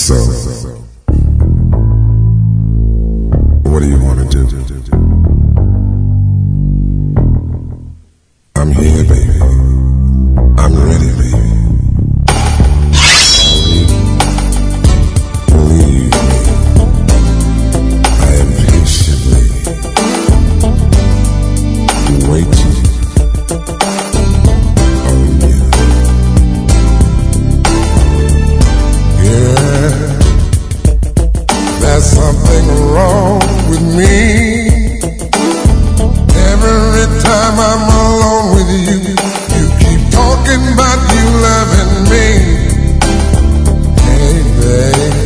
So, what do you want to do? I'm here, baby. I'm ready, baby. Believe me, I am patiently waiting on you. Yeah, there's something wrong with me. Every time I'm alone with you, you keep talking about you loving me. Hey, babe,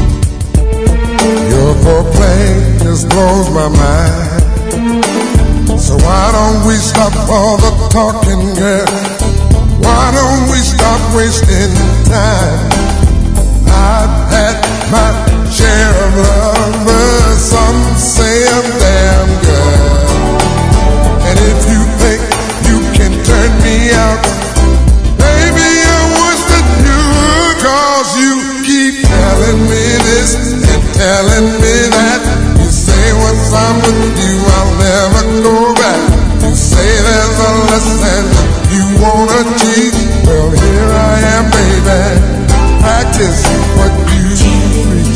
your foreplay just blows my mind. So why don't we stop all the talking, girl? Why don't we stop wasting time? I've had my share of lovers, some say I'm damn good. And if you think you can turn me out, baby, I wish that you would, 'cause you keep telling me this and telling me that. You say once I'm with you, I'll never go back. You say there's a lesson you wanna teach. Well, here I am, baby. Practice what you preach.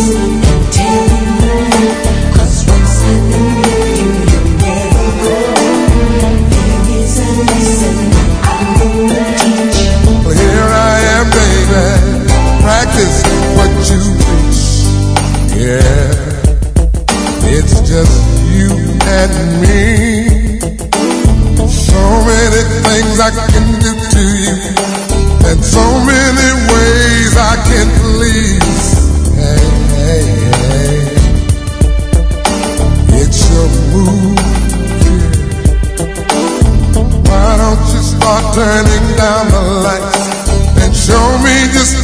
Cause once I know you, you never go. There is a lesson I'm gonna teach. Well, here I am, baby. Practice what you preach. Yeah, it's just you and me. So many things I can do to you, and so many ways I can please. Hey, hey, hey, it's your mood, yeah. Why don't you start turning down the lights and show me just